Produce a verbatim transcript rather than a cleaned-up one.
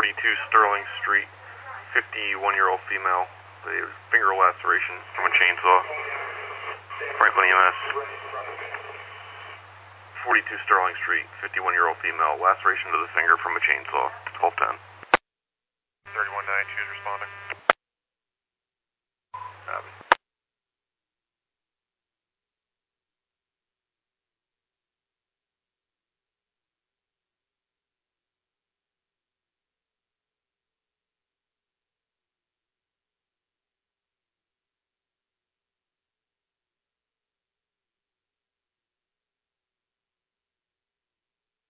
forty-two Sterling Street, fifty-one-year-old female. The finger laceration from a chainsaw. Franklin E M S. forty-two Sterling Street, fifty-one-year-old female. Laceration to the finger from a chainsaw. twelve ten. thirty-one ninety-two is responding.